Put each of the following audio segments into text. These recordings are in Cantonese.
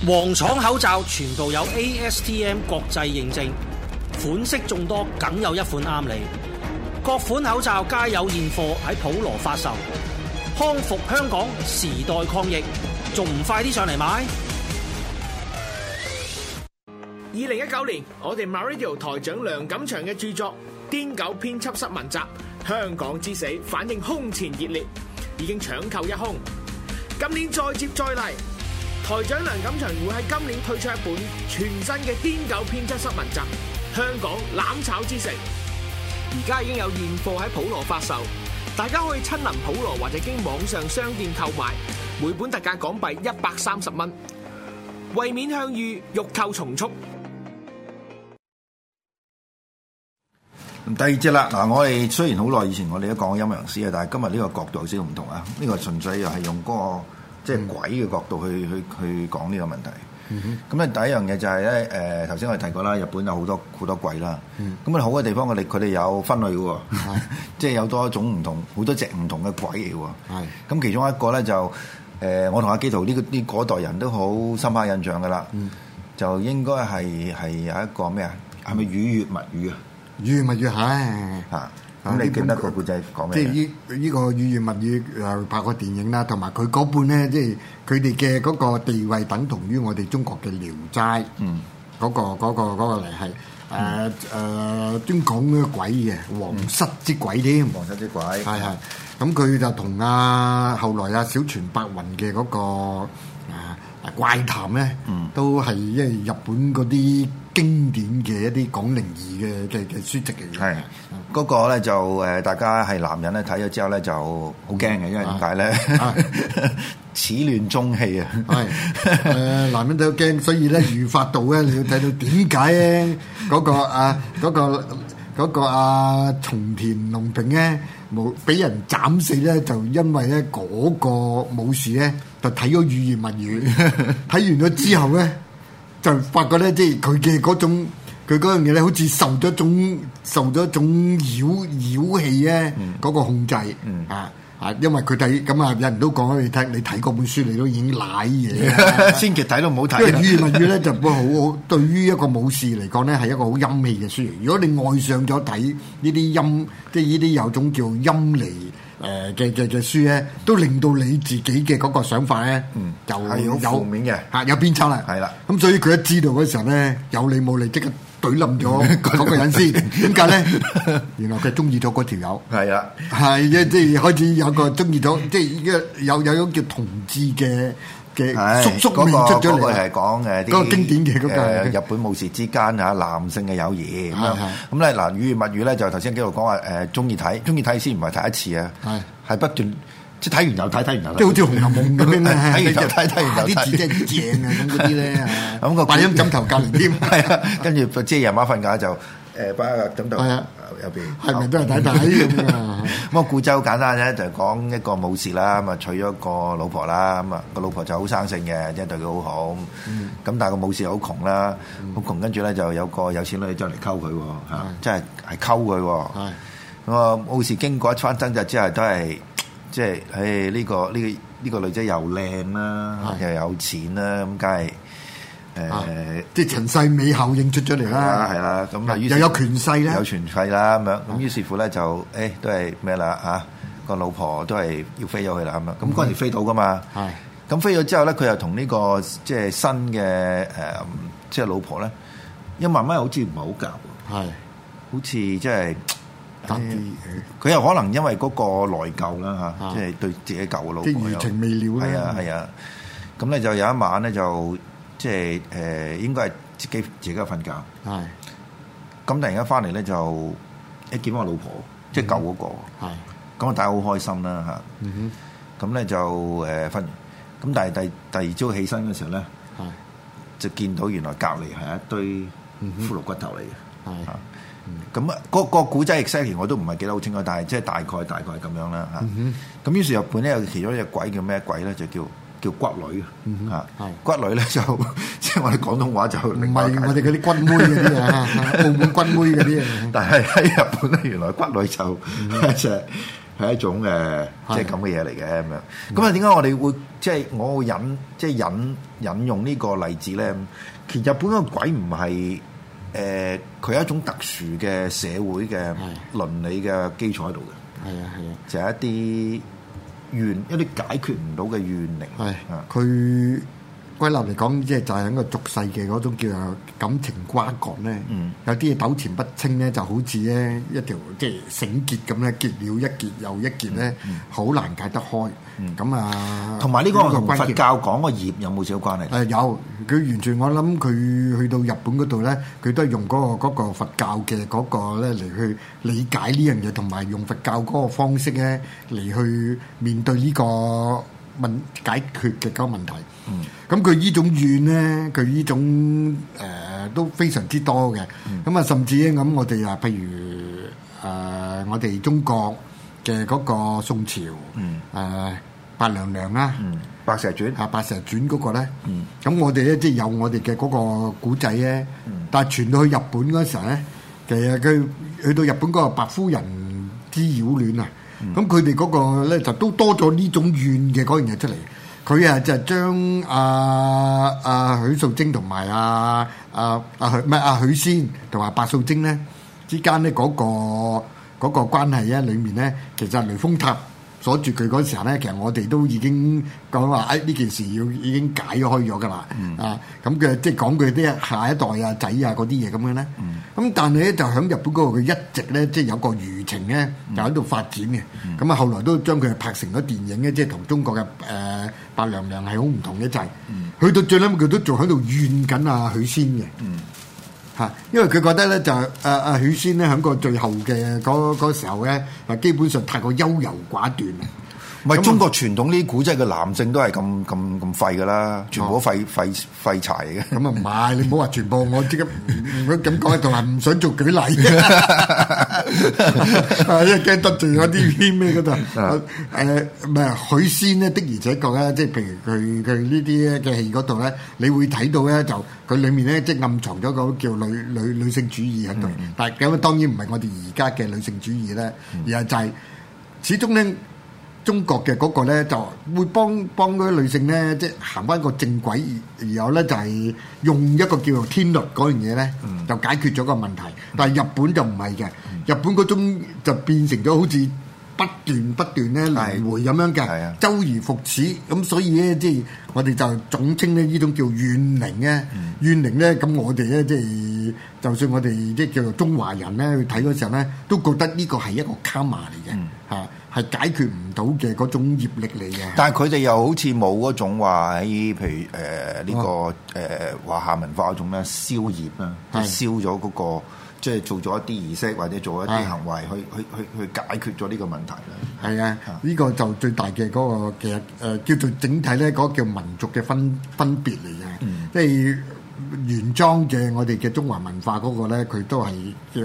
黃廠口罩全部有 ASTM 國際認證，款式眾多，梗有一款啱你。各款口罩皆有現貨喺普羅發售，康復香港，時代抗疫，仲唔快啲上嚟買 ？2019年，我哋 MyRadio 台長梁錦祥嘅著作《癲狗編輯室文集：香港之死》反應空前熱烈，已經搶購一空。今年再接再厲，台長梁錦祥會喺今年推出一本全新嘅《癲狗編輯室文集：香港攬炒之城》，而家已經有現貨喺普羅發售，大家可以親臨普羅或者經網上商店購買，每本特價港幣130蚊，為免向隅，欲購從速。 第二節啦，嗱，我哋雖然好耐以前我哋都講過陰陽師啊，但係今日呢個角度有少少唔同啊。呢個純粹又係用嗰個即係鬼嘅角度去講呢個問題。咁咧第一樣嘢就係咧，頭先我哋提過啦，日本有好多鬼啦。咁啊好嘅地方，佢哋有分類嘅喎，即係有多種唔同好多隻唔同嘅鬼嚟嘅喎。咁其中一個咧就我同阿基圖呢嗰代人都好深刻印象嘅啦。就應該係有一個咩啊？係咪雨月物語啊？ 雨月物語係咁你記得個故仔講咩？ 即係呢個雨月物語又拍過電影啦，同埋佢嗰本咧，即係佢哋嘅嗰個地位等同於我哋中國嘅《聊齋》。嗰個嚟係專講嗰個鬼嘅皇室之鬼添， 皇室之鬼係。咁佢就同後來小泉白雲嘅嗰個怪談咧，都係因為日本嗰啲經典嘅一啲講靈異嘅書籍嚟嘅。 係嗰個咧就大家係男人咧睇咗之後咧就好驚嘅，因為點解咧？始亂終棄啊！ 係男人都驚，所以咧御法度咧，你要睇到點解咧？嗰個松田龍平咧冇俾人斬死咧，就因為咧嗰個武士咧就睇咗雨月物語，睇完咗之後咧就發覺咧，即係佢嘅嗰種佢嗰樣嘢咧，好似受咗一種妖氣咧嗰個控制因為佢睇咁有人都講你睇嗰本書你都已經賴嘢， 千祈睇都唔好睇。 因為雨月物語咧就好對於一個武士嚟講咧係一個好陰氣嘅書。如果你愛上咗睇呢啲陰，即係呢啲有種叫陰離嘅書咧，都令到你自己嘅嗰個想法咧就有負面嘅有偏差啦。係啦，咁所以佢一知道嗰時候咧有理冇理即刻懟冧咗嗰個人先，點解咧？原來佢中意咗嗰條友， 係啦， 係即係開始有個中意咗，即係有種叫同志嘅叔叔面出咗嚟。嗰個係講嗰個經典嘅嗰個日本武士之間男性嘅友誼咁樣。咁咧嗱，雨月物語咧就頭先幾度講話中意睇先，唔係睇一次啊，係不斷。即係睇完又睇，睇完又睇， 即係好似《紅樓夢》咁樣咧， 睇完又睇，睇完又睇， 啲字真係正啊！咁嗰啲咧， 咁個擺喺枕頭隔離添， 係啊，跟住即係夜晚瞓覺就擺喺枕頭入邊， 係咪都係睇咁啊？ 咁個故仔好簡單啫，就係講一個武士啦，咁啊娶咗個老婆啦，咁啊個老婆就好生性嘅，即係對佢好好，咁但係個武士好窮啦，好窮，跟住咧就有個有錢女就嚟溝佢喎，嚇，即係溝佢喎，咁啊武士經過一番掙扎之後都係。即係，呢個女仔又靚啦，又有錢啦，咁梗係即係陳世美效應出咗嚟啦， 係啦，咁啊又有權勢啦， 有權勢啦咁樣，咁於是乎咧就都係咩啦嚇，個老婆都係要飛咗佢啦咁樣，咁嗰陣時飛到噶嘛，咁飛咗之後咧，佢又同呢個即係新嘅即係老婆咧，因為慢慢好似唔係好夾，好似即係。佢又可能因為嗰個內疚啦嚇，即係對自己舊嘅老婆，即係餘情未了啦。 係啊，咁咧就有一晚咧就即係應該係自己瞓覺。係。咁突然間翻嚟咧就見翻我老婆，即係舊嗰個。係。咁啊大家好開心啦嚇。咁咧就瞓，咁但係第二朝起身嘅時候咧，就見到原來隔離係一堆骷髏骨頭嚟嘅。係。咁啊，個古仔 exactly 我都唔係記得好清楚，但係即係大概咁樣啦嚇。咁於是日本咧有其中一隻鬼叫咩鬼咧？就叫骨女啊。骨女咧就即係我哋廣東話就唔係我哋嗰啲骨妹嗰啲啊，澳門骨妹嗰啲啊。 但係喺日本咧，原來骨女就係一種即係咁嘅嘢嚟嘅咁樣。咁啊，點解我哋會即係我會引用呢個例子咧？其實日本個鬼唔係佢有一種特殊嘅社會嘅倫理嘅基礎喺度嘅。 係啊， 就係一啲解決唔到嘅怨靈。 係佢歸納嚟講，即係就係喺個俗世嘅嗰種叫做感情瓜葛咧。有啲嘢糾纏不清咧，就好似咧一條即係繩結咁咧，結了一結又一結咧，好難解得開。咁啊， 同埋呢個同佛教講個業有冇少少關係？ 有，佢完全我諗佢去到日本嗰度咧，佢都係用嗰個佛教嘅嗰個咧嚟去理解呢樣嘢，同埋用佛教嗰個方式咧嚟去面對呢個解決嘅嗰個問題。咁佢呢種怨咧，佢呢種都非常之多嘅。咁啊，甚至咧咁，我哋啊，譬如我哋中國嘅嗰個宋朝，白娘娘啦， 白蛇傳白蛇傳嗰個咧，咁我哋咧即係有我哋嘅嗰個古仔咧，但係傳到去日本嗰時候咧，其實佢去到日本嗰個白夫人之擾亂啊，咁佢哋嗰個咧就都多咗呢種怨嘅嗰樣嘢出嚟。佢啊就將許素貞同埋許仙同埋白素貞咧之間咧嗰個關係咧裏面咧，其實雷峰塔鎖住佢嗰時候咧，其實我哋都已經講話呢件事已經解開咗㗎啦。咁嘅即係講佢啲下一代啊仔啊嗰啲嘢咁樣咧。咁但係咧就喺日本嗰度佢一直咧即係有個餘情咧，就喺度發展嘅。咁啊後來都將佢拍成咗電影咧，即係同中國嘅白娘娘係好唔同嘅，就係去到最尾佢都仲喺度怨緊許仙嘅。因為佢覺得咧就許仙咧喺個最後嘅嗰時候咧，基本上太過優柔寡斷啊！ 唔係中國傳統呢啲古仔嘅男性都係咁廢㗎啦，全部都廢柴嚟嘅。 咁啊唔係，你唔好話全部，我即刻唔咁講，同埋唔想做舉例，因為驚得罪嗰啲咩嗰度。唔係許仙咧的而且確咧，即係譬如佢呢啲嘅戲嗰度咧，你會睇到咧就佢裡面咧即係暗藏咗個叫女性主義喺度。但係咁當然唔係我哋而家嘅女性主義咧，而係就係始終咧。中國嘅嗰個咧就會幫嗰啲女性咧，即係行翻個正軌，然後咧就係用一個叫做天律嗰樣嘢咧，就解決咗個問題。但係日本就唔係嘅，日本嗰種就變成咗好似不斷咧來回咁樣嘅，周而復始。咁所以咧，即係我哋就總稱咧呢種叫怨靈咧，怨靈咧。咁我哋咧即係就算我哋即係叫做中華人咧去睇嗰時候咧，都覺得呢個係一個卡瑪嚟嘅嚇。係解決唔到嘅嗰種業力嚟嘅， 但係佢哋又好似冇嗰種話喺譬如呢個華夏文化嗰種咧消業啦，燒咗嗰個即係做咗一啲儀式或者做一啲行為去解決咗呢個問題啦。 係啊，呢個就最大嘅嗰個其實叫做整體咧嗰個叫民族嘅分別嚟嘅，即係原裝嘅我哋嘅中華文化嗰個咧，佢都係叫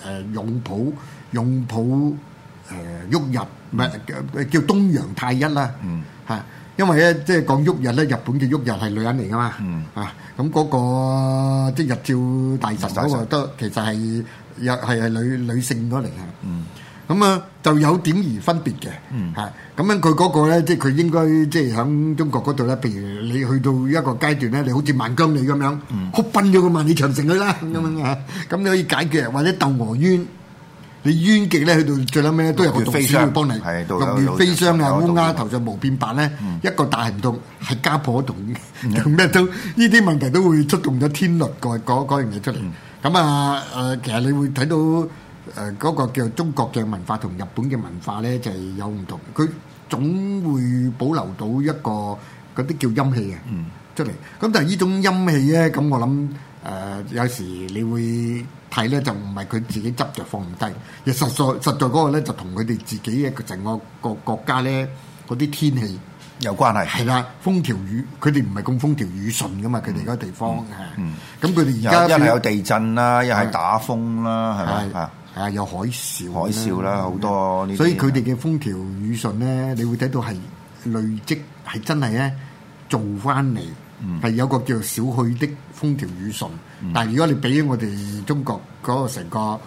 擁抱。旭日唔係叫東洋太一啦，因為咧即係講旭日咧，日本嘅旭日係女人嚟噶嘛，咁嗰個即係日照大神嗰個都其實係係女性嗰嚟嘅，咁啊就有點而分別嘅，咁樣佢嗰個咧即係佢應該即係喺中國嗰度咧，譬如你去到一個階段咧，你好似萬姜里咁樣，哭奔咗個萬里長城去啦咁樣啊，咁你可以解決，或者竇娥冤。你冤極咧，去到最撚尾咧，都有個道士會幫你。六月飛霜啊，烏鴉頭上無變白咧，一個大行動係家破動嘅，咩都呢啲問題都會出動咗天律嗰樣嘢出嚟。咁其實你會睇到嗰個叫中國嘅文化同日本嘅文化咧，就係有唔同。佢總會保留到一個嗰啲叫陰氣嘅出嚟。咁但係呢種陰氣咧，咁我諗有時你會。睇咧就唔係佢自己執着放唔低，而實在嗰個咧就同佢哋自己嘅成個國家咧嗰啲天氣有關係。 係啦，風調雨，佢哋唔係咁風調雨順噶嘛，佢哋嗰個地方咁佢哋而家一係有地震啦，一係打風啦，係咪啊？有海嘯啦，好多呢啲。 所以佢哋嘅風調雨順咧，你會睇到係累積係真係咧做翻嚟。係有個叫做少許的風調雨順，但係如果你俾我哋中國嗰個成個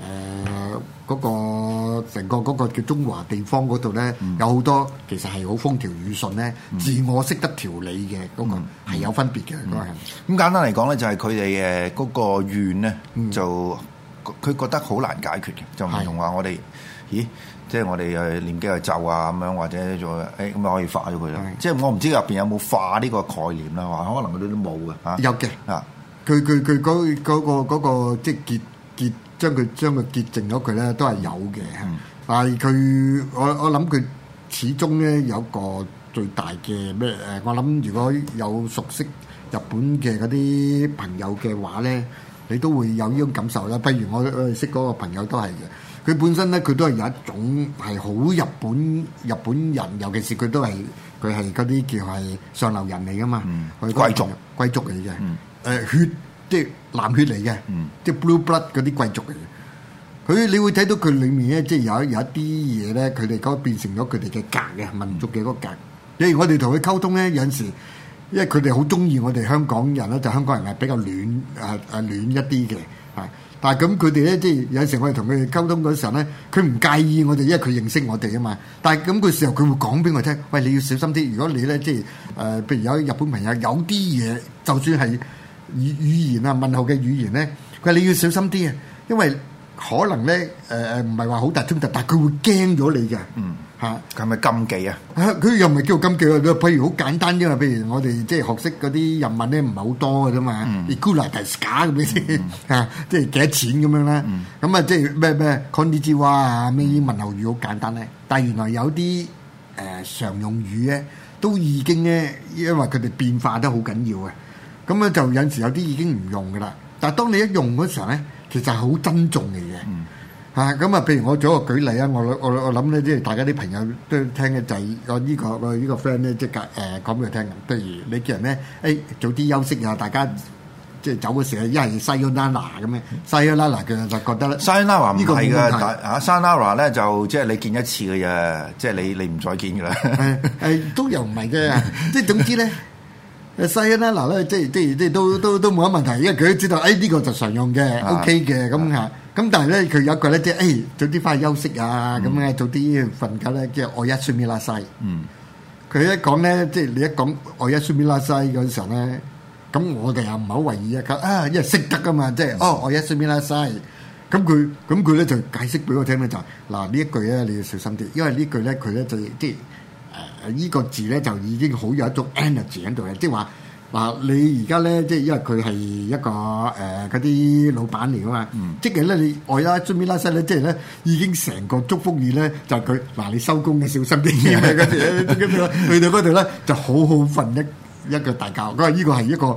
嗰個成個嗰個叫中華地方嗰度咧，有好多其實係好風調雨順咧，自我識得調理嘅嗰個係有分別嘅嗰個係。 咁簡單嚟講咧，就係佢哋嗰個怨咧，就佢覺得好難解決嘅，就唔同話我哋，咦？即係我哋念幾個咒啊咁樣，或者做咁咪可以化咗佢啦。即係我唔知入邊有冇化呢個概念啦，話可能佢哋都冇嘅嚇。 有嘅啊，佢嗰個即係結將佢潔淨咗佢咧，都係有嘅。但係佢我諗佢始終咧有個最大嘅咩我諗如果有熟悉日本嘅嗰啲朋友嘅話咧，你都會有呢種感受啦。不如我哋識嗰個朋友都係嘅。佢本身咧，佢都係有一種係好日本人，尤其是佢係嗰啲叫係上流人嚟噶嘛，貴族嚟嘅，血即係藍血嚟嘅，即係 blue blood 嗰啲貴族嚟嘅。你會睇到佢裡面咧，即係有一啲嘢咧，佢哋嗰變成咗佢哋嘅格嘅民族嘅嗰個格。例如我哋同佢溝通咧，有陣時，因為佢哋好中意我哋香港人咧，就香港人係比較暖一啲嘅，但係咁佢哋咧，即係有陣時我哋同佢哋溝通嗰時候咧，佢唔介意我哋，因為佢認識我哋啊嘛。但係咁個時候佢會講俾我聽，喂，你要小心啲。如果你咧即係譬如有日本朋友有啲嘢，就算係語言啊問候嘅語言咧，佢話你要小心啲啊，因為可能咧唔係話好大衝突，但係佢會驚咗你嘅。 係咪禁忌啊？ 佢又唔係叫禁忌啊！譬如好簡單啫嘛，譬如我哋即係學識嗰啲日文咧，唔係好多嘅啫嘛。Ikura desu 咁嘅先即係幾多錢咁樣啦。咁啊，即係咩 konnichiwa 啊，咩問候語好簡單咧。但係原來有啲常用語咧，都已經咧，因為佢哋變化得好緊要嘅。咁咧就有陣時有啲已經唔用噶啦。但係當你一用嗰時候咧，其實係好珍重嘅嘢。咁啊，譬如我做一個舉例啊，我諗咧，即係大家啲朋友都聽嘅就係我呢個 friend 咧，即係講俾佢聽嘅。譬如你叫人咧，早啲休息啊，大家即係走嘅時候，一係 sayonara 咁樣 sayonara 佢就覺得咧 sayonara 唔係嘅，sayonara 咧就即係你見一次嘅啫，即係你唔再見㗎啦。 都又唔係嘅，即係總之咧。sayonara 咧，即係都冇乜問題，因為佢都知道，呢個就常用嘅 ，OK 嘅咁嚇。咁但係咧，佢有一個咧，即係早啲翻去休息啊，咁咧早啲瞓覺咧，叫おやすみなさい。佢一講咧，即係你一講おやすみなさい嗰陣時候咧，咁我哋又唔係好為意啊，因為識得噶嘛，即係おやすみなさい。咁佢咧就解釋俾我聽咧，就嗱呢一句咧你要小心啲，因為呢句咧佢咧就即係。呢個字咧就已經好有一種 energy 喺度嘅，即係話你而家咧，即係因為佢係一個嗰啲老闆嚟㗎嘛，即係咧你我而家準備拉西咧，即係咧已經成個祝福語咧就係佢你收工嘅小心啲嘅嗰時，去到嗰度咧就好好瞓一個大覺。佢話呢個係一個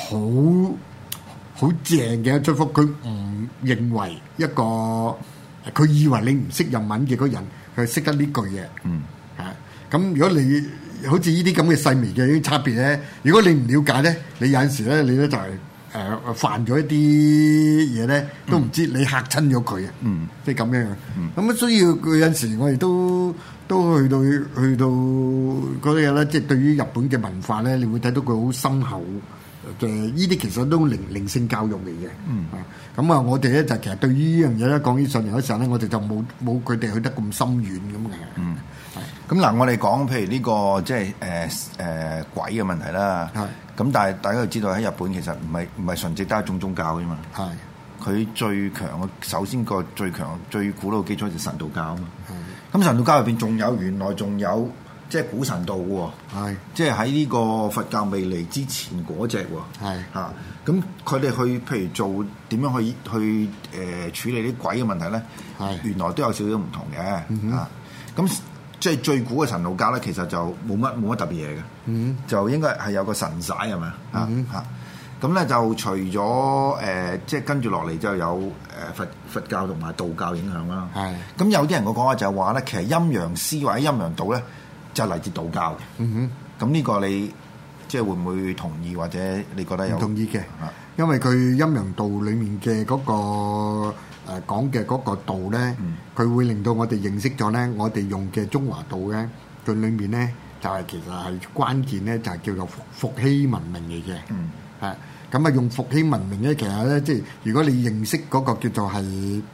好正嘅祝福，佢唔認為一個佢以為你唔識日文嘅嗰人，佢識得呢句嘢。咁如果你好似呢啲咁嘅細微嘅啲差別咧，如果你唔了解咧，你有陣時咧，你咧就係犯咗一啲嘢咧，都唔知你嚇親咗佢啊！即係咁樣。咁所以佢有陣時我哋都去到嗰啲嘢咧，即係對於日本嘅文化咧，你會睇到佢好深厚嘅呢啲，其實都靈性教育嚟嘅。咁我哋咧就其實對於呢樣嘢咧講起上嚟嗰時候咧，我哋就冇佢哋去得咁深遠咁嘅。 咁嗱，我哋講譬如呢個即係鬼嘅問題啦。咁但係大家都知道喺日本其實唔係純粹得一種宗教啫嘛。佢最強嘅首先個最強最古老基礎就神道教啊嘛。咁神道教入邊原來仲有即係古神道喎。即係喺呢個佛教未嚟之前嗰隻喎。咁佢哋去譬如做點樣去處理啲鬼嘅問題咧？原來都有少少唔同嘅。咁即係最古嘅神道教咧，其實就冇乜特別嘢嘅，就應該係有個神璽係咪咁咧就除咗即係跟住落嚟就有佛教同埋道教影響啦。咁有啲人個講法就係話咧，其實陰陽師或者陰陽道咧就係嚟自道教嘅。咁呢個你即係會唔會同意，或者你覺得有？ 同意嘅，因為佢陰陽道裡面嘅嗰個。講嘅嗰個道咧，佢會令到我哋認識咗咧，我哋用嘅中華道咧，佢裏面咧就係其實係關鍵咧，就係叫做伏羲文明嚟嘅。咁用伏羲文明咧，其實咧即係如果你認識嗰個叫做係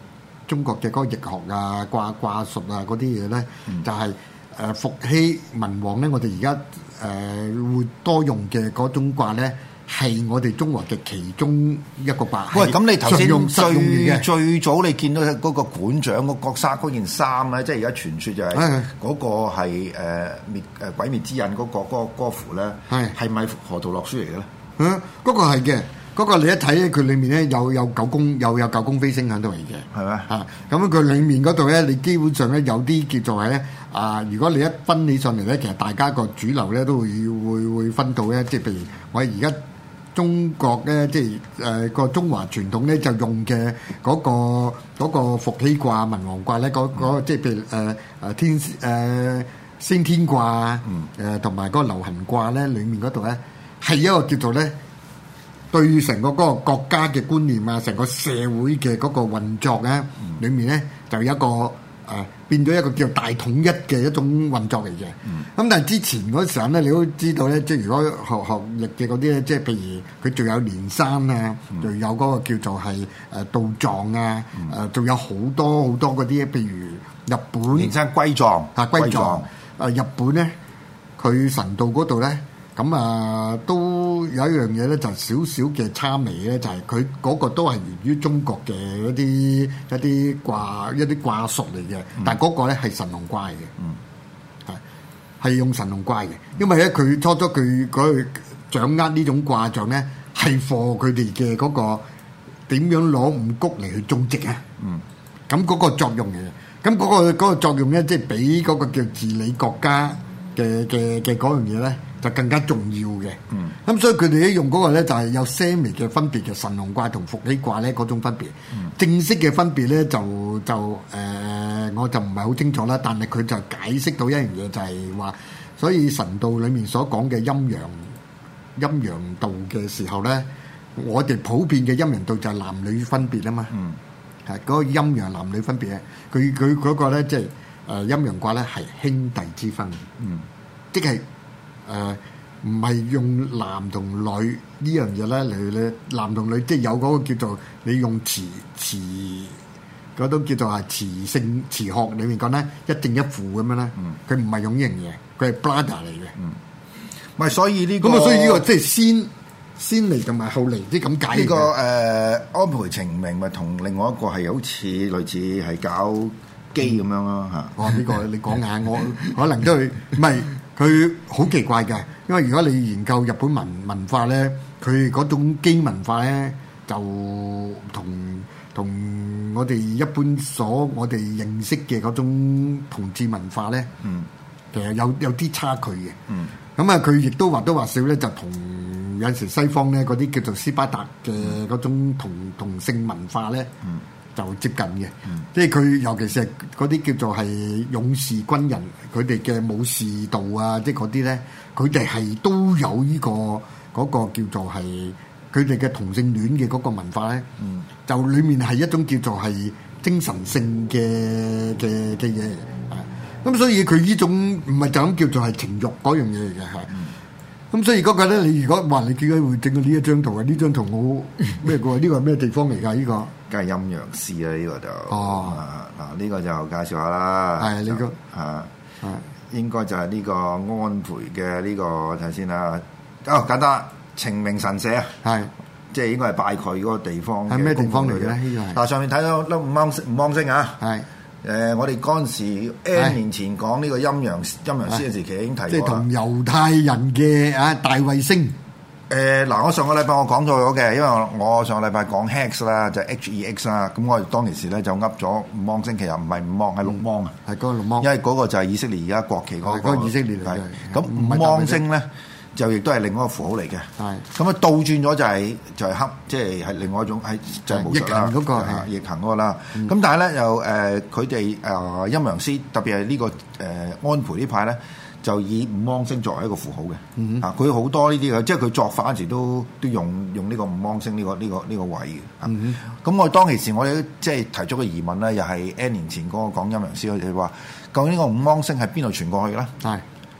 中國嘅嗰個易學啊、卦術啊嗰啲嘢咧，就係伏羲文王咧，我哋而家會多用嘅嗰種卦咧，係我哋中國嘅其中一個卦。 喂，咁你頭先常用最早你見到嗰個館長個國紗嗰件衫咧，即係而家傳說就係嗰個係鬼滅之刃嗰個符咧，係咪河圖洛書嚟嘅咧？ 嗰個係嘅。嗰個你一睇咧，佢裡面咧有九宮，有九宮飛星喺度嚟嘅， 係咪啊？咁佢裡面嗰度咧，你基本上咧有啲叫做係咧如果你一分起上嚟咧，其實大家個主流咧都會分到咧，即係譬如我哋而家中國咧，即係個中華傳統咧就用嘅嗰個伏羲卦、文王卦咧，嗰即係譬如先天卦同埋嗰個流行卦咧，裡面嗰度咧係一個叫做咧。對成個嗰個國家嘅觀念啊，成個社會嘅嗰個運作咧，裡面咧就有一個變咗一個叫大統一嘅一種運作嚟嘅。咁但係之前嗰時候咧，你都知道咧，即係如果學歷嘅嗰啲咧，即係譬如佢仲有連山啊，仲有嗰個叫做係道藏啊，仲有好多好多嗰啲，譬如日本連山歸藏歸藏日本咧，佢神道嗰度咧。咁都有一樣嘢咧，就少少嘅差微咧，就係佢嗰個都係源於中國嘅一啲卦術嚟嘅，但係嗰個咧係神農卦嘅，係用神農卦嘅，因為咧佢初佢掌握呢種卦象咧，係課佢哋嘅嗰個點樣攞五穀嚟去種植啊，咁嗰個作用嚟嘅，咁嗰個作用咧，即係比嗰個叫治理國家嘅嗰樣嘢咧。就更加重要嘅，咁所以佢哋咧用嗰個咧就係有些微嘅分別嘅，神農卦同伏羲卦咧嗰種分別，正式嘅分別咧就我就唔係好清楚啦，但係佢就解釋到一樣嘢就係話，所以神道裡面所講嘅陰陽道嘅時候咧，我哋普遍嘅陰陽道就係男女分別啊嘛，係嗰個陰陽男女分別咧，佢嗰個咧即係陰陽卦咧係兄弟之分，即係。唔係用男同女呢樣嘢咧嚟男同女，即係有嗰個叫做你用詞嗰種叫做係詞學裏面講咧，一正一負咁樣咧，佢唔係用呢樣嘢，佢係 brother 嚟嘅。 唔係，所以呢個咁所以呢個即係先嚟同埋後嚟，即係咁解。 呢個安倍晴明咪同另外一個係好似類似係搞基咁樣咯嚇。 哇！呢個你講下，我可能都係唔係。佢好奇怪嘅，因為如果你研究日本文化咧，佢嗰種基文化咧，就同我哋一般我哋認識嘅嗰種同志文化咧，其實有啲差距嘅。咁佢亦都或多或少咧，就同有陣時西方咧嗰啲叫做斯巴達嘅嗰種同性文化咧。就接近嘅，即係佢尤其是係嗰啲叫做係勇士軍人，佢哋嘅武士道啊，即係嗰啲咧，佢哋係都有呢個嗰個叫做係佢哋嘅同性戀嘅嗰個文化咧，就裡面係一種叫做係精神性嘅嘢，咁所以佢呢種唔係就咁叫做係情慾嗰樣嘢嚟嘅，係。咁所以嗰個咧，你如果話你點解會整到呢一張圖啊？呢張圖好咩嘅喎？呢個係咩地方嚟㗎？呢個梗係陰陽師啦，呢個就嗱呢個就介紹下啦。 係呢個應該就係呢個安倍嘅呢個睇下先啦。簡單晴明神社啊，係即係應該係拜佢嗰個地方。係咩地方嚟嘅咧？呢個係上面睇到粒五芒星啊。係。我哋嗰陣時 N 年前講呢個陰陽師嘅時期已經提過，即係同猶太人嘅大衛星。我上個禮拜我講咗嘅，因為我上個禮拜講 Hex 啦，就 HEX 啦。咁我哋當其時咧就噏咗五芒星，其實唔係五芒，係六芒啊。係嗰個六芒，因為嗰個就係以色列而家國旗嗰個。以色列嚟嘅。咁五芒星咧就亦都係另外一個符號嚟嘅。係。咁倒轉咗就係黑，即係另外一種係就係巫術啦。逆行嗰個逆行嗰個啦。咁但係咧又佢哋陰陽師特別係呢個安倍呢派咧，就以五芒星作為一個符號嘅。佢好多呢啲嘅，即係佢作法嗰陣時都用呢個五芒星呢個位嘅。咁我當其時我哋即係提出個疑問咧，又係 N 年前嗰個講陰陽師佢哋話，究竟呢個五芒星係邊度傳過去嘅咧？係。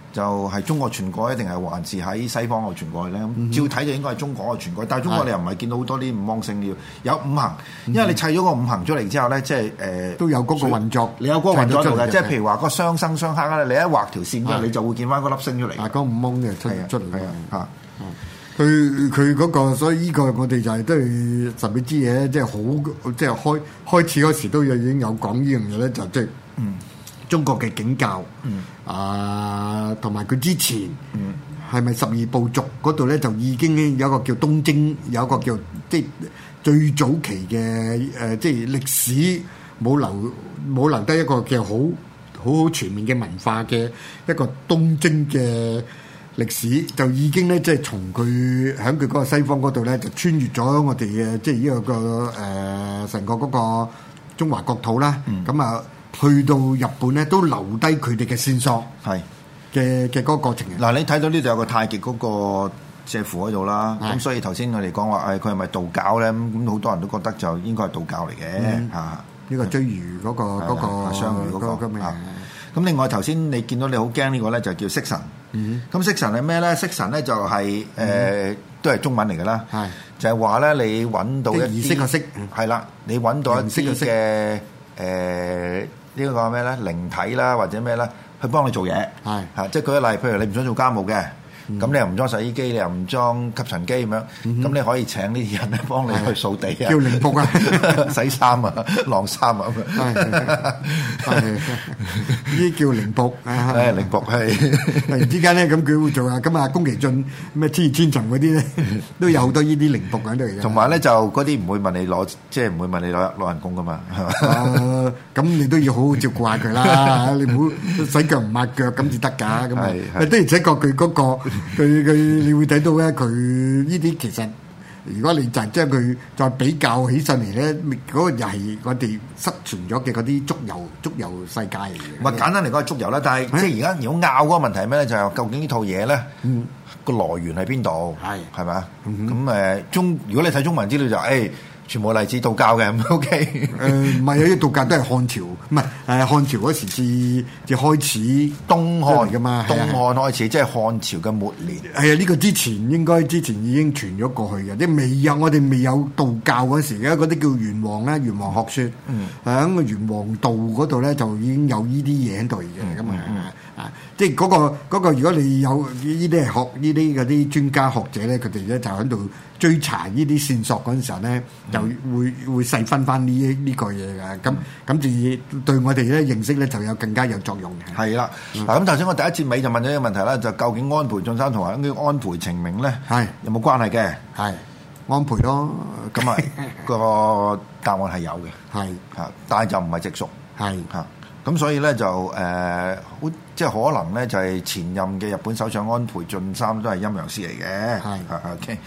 就係中國傳過定係還是喺西方嗰度傳過去咧？咁照睇就應該係中國嗰度傳過去，但係中國你又唔係見到好多啲五芒星嘅，有五行，因為你砌咗個五行出嚟之後咧，即係都有嗰個運作， 你有嗰個運作喺度嘅，即係譬如話個雙生雙克咧，你一畫條線之後，你就會見翻嗰粒星出嚟。 嗰五芒嘅出嚟啊！ 佢嗰個，所以呢個我哋就係都係神秘之嘢，即係好，即係開始嗰時都已經有講呢樣嘢咧，就即係中國嘅景教，同埋佢之前係咪12部族嗰度咧，就已經有一個叫東征，有一個叫即係最早期嘅即係歷史冇留低一個嘅好全面嘅文化嘅一個東征嘅歷史，就已經咧即係從佢喺佢嗰個西方嗰度咧，就穿越咗我哋嘅即係呢個成個嗰個中華國土啦。咁啊〜去到日本咧，都留低佢哋嘅線索，係嘅嗰個過程。 嗱，你睇到呢度有個太極嗰個借符喺度啦，咁所以頭先我哋講話，佢係咪道教咧？咁好多人都覺得就應該係道教嚟嘅嚇。 呢個追魚嗰個雙魚嗰個咁另外頭先你見到你好驚呢個咧，就叫色神。咁色神係咩咧？色神咧就係都係中文嚟㗎啦，就係話咧你揾到一啲儀式嘅色， 係啦，你揾到一啲嘅呢個咩咧靈體啦或者咩啦，去幫你做嘢，係嚇，即係舉個例，譬如你唔想做家務嘅，咁你又唔裝洗衣機，你又唔裝吸塵機咁樣，咁你可以請呢啲人咧幫你去掃地啊， 叫靈僕啊， 洗衫啊，晾衫啊咁樣， 呢啲叫靈僕， 靈僕係突然之間咧，咁佢會做啊，咁啊宮崎駿咩千與千尋嗰啲咧，都有好多呢啲靈僕喺度嘅。 同埋咧就嗰啲唔會問你攞，即係唔會問你攞人工噶嘛，係嘛？ 咁你都要好好照顧下佢啦，你唔好洗腳唔抹腳咁至得㗎，咁啊，的而且確佢嗰個。佢你會睇到咧，佢呢啲其實如果你就將佢再比較起上嚟咧，嗰個又係我哋失傳咗嘅嗰啲足遊世界嚟嘅。 唔係簡單嚟講係足遊啦，但係即係而家如果拗嗰個問題係咩咧？就係究竟呢套嘢咧個來源喺邊度？係咪啊？咁如果你睇中文資料就全部嚟自道教嘅，咁 OK？ 唔係啊，啲道教都係漢朝，唔係漢朝嗰時至開始東漢㗎嘛， 東漢開始即係漢朝嘅末年。 係啊，呢個之前已經傳咗過去嘅，即我哋未有道教嗰時嘅嗰啲叫玄黃啦，玄黃學説，喺個玄黃道嗰度咧就已經有呢啲嘢喺度嘅，咁即係嗰個如果你有呢啲係學呢啲嗰啲專家學者咧，佢哋咧就喺度追查呢啲線索嗰陣時候咧，就會細分翻呢個嘢㗎。咁就對我哋咧認識咧就有更加有作用嘅。係啦， 嗱咁頭先我第一節尾就問咗一個問題啦，就究竟安倍晉三同埋安倍晴明咧有冇關係嘅？係安倍咯， 咁啊個答案係有嘅，係嚇，但係就唔係直屬，係嚇。咁所以咧就即係可能咧就係前任嘅日本首相安倍晉三都係陰陽師嚟嘅，係 OK，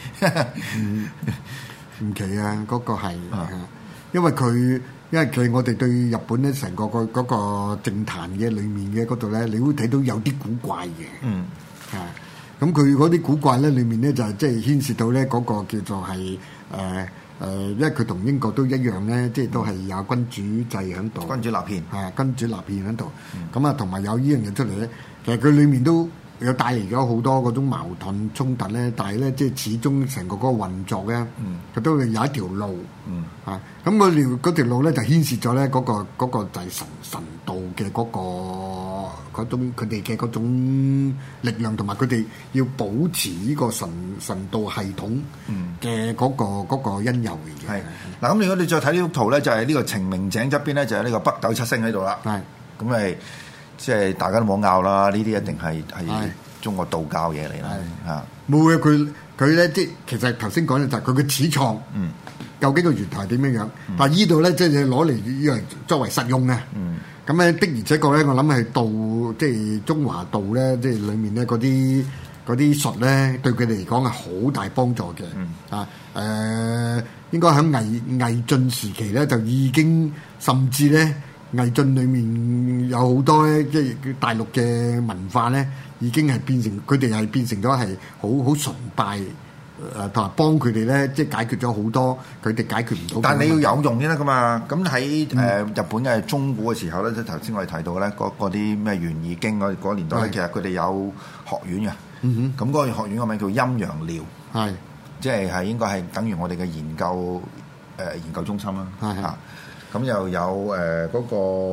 唔奇啊，嗰個係，因為我哋對日本咧成個嗰個政壇嘅裏面嘅嗰度咧，你會睇到有啲古怪嘅，咁佢嗰啲古怪咧裏面咧就係即係牽涉到咧嗰個叫做係因為佢同英國都一樣咧，即係都係有君主制喺度， 君主立憲， 君主立憲喺度。咁啊，同埋有呢樣嘢出嚟咧，其實佢裏面都有帶嚟咗好多嗰種矛盾衝突咧。但係咧，即係始終成個嗰個運作咧，佢都會有一條路，咁嗰條路咧就牽涉咗咧嗰個就係神道嘅嗰種佢哋嘅嗰種力量，同埋佢哋要保持呢個神道系統嘅嗰個因由嚟嘅。 嗱，咁如果你再睇呢幅圖咧，就係呢個晴明井側邊咧，就係呢個北斗七星喺度啦。咁咪即係大家都冇拗啦，呢啲一定係中國道教嘢嚟啦。嚇， 冇嘅，佢咧即係其實頭先講咧就係佢嘅始創，究竟個源頭係點樣樣？但係呢度咧即係攞嚟作為實用嘅。咁咧的而且確咧，我諗係道即係中華道咧，即係裡面咧嗰啲術咧，對佢哋嚟講係好大幫助嘅。應該喺魏晉時期咧，就已經甚至咧魏晉裡面有好多咧，即係大陸嘅文化咧，已經係變成佢哋係變成咗係好崇拜同埋幫佢哋咧，即係解決咗好多佢哋解決唔到。 但係你要有用先得噶嘛？咁喺日本嘅中古嘅時候咧，即係頭先我哋提到咧，嗰啲咩源義經嗰年代咧，其實佢哋有學院嘅。咁嗰個學院個名叫陰陽寮，係即係應該係等於我哋嘅研究中心啦。嚇咁又有嗰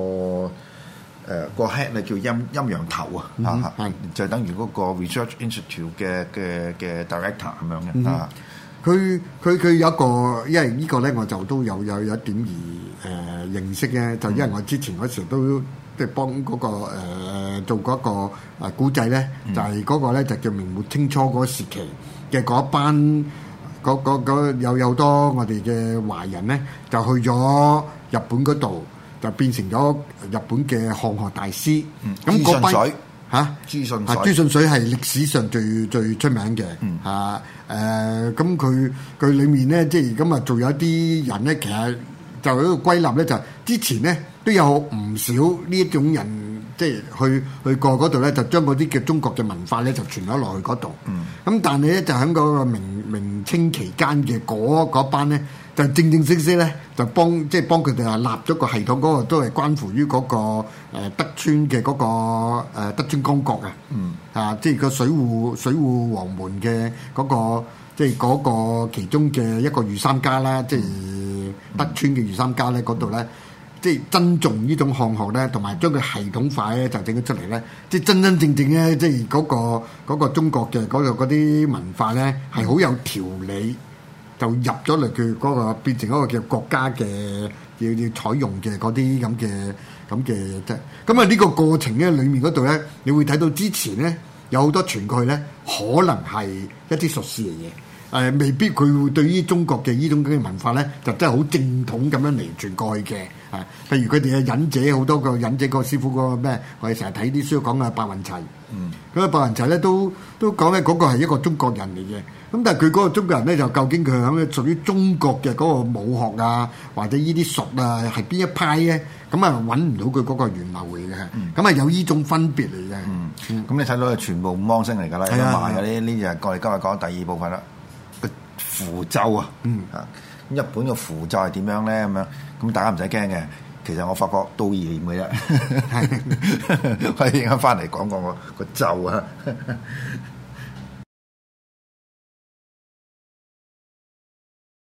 個 head 咧叫陰陽頭啊，就等於嗰個 research institute 嘅 director 咁樣嘅啊。 佢有一個，因為呢個咧我就都有一點而認識嘅，就因為我之前嗰時都即係幫嗰個做過一個古仔咧，就係嗰個咧就叫明末清初嗰時期嘅嗰一班有好多我哋嘅華人咧，就去咗日本嗰度，就變成咗日本嘅漢學大師。咁嗰班朱舜水係歷史上最出名嘅咁佢裏面咧，即係咁啊，仲有一啲人咧，其實就喺度歸納咧，就之前咧都有唔少呢一種人，即係去過嗰度咧，就將嗰啲嘅中國嘅文化咧就傳咗落去嗰度。咁但係咧就喺嗰個明清期間嘅嗰班咧，就正式咧就幫佢哋立咗個系統，嗰個都係關乎於嗰個德川嘅嗰個德川光國即係個水戶黃門嘅嗰個，即係嗰個其中嘅一個御三家啦，即係德川嘅御三家咧，嗰度咧，即係珍重呢種漢學咧，同埋將佢系統化咧，就整咗出嚟咧，即係真正咧，即係嗰個中國嘅嗰啲文化咧，係好有條理。就入咗嚟佢嗰個變成一個叫國家嘅要採用嘅嗰啲咁嘅啫。咁啊呢個過程咧，裡面嗰度咧，你會睇到之前咧有好多傳過去咧，可能係一啲術士嚟嘅。未必佢會對於中國嘅呢種嘅文化咧，就真係好正統咁樣嚟傳過去嘅。譬如佢哋嘅忍者，好多個忍者個師傅個咩，我哋成日睇啲書講啊白雲齊。咁啊白雲齊咧都講咧嗰個係一個中國人嚟嘅。咁但係佢嗰個中國人咧，就究竟佢係屬於中國嘅嗰個武學啊，或者呢啲術啊，係邊一派咧？咁啊揾唔到佢嗰個源流嚟嘅。咁啊有呢種分別嚟嘅。 咁你睇到係全部五芒星嚟㗎啦，有埋嗰啲呢就我哋今日講第二部分啦。個符咒啊，日本嘅符咒係點樣咧？咁樣咁大家唔使驚嘅。其實我發覺都意念嘅啫。我哋而家翻嚟講個咒啊。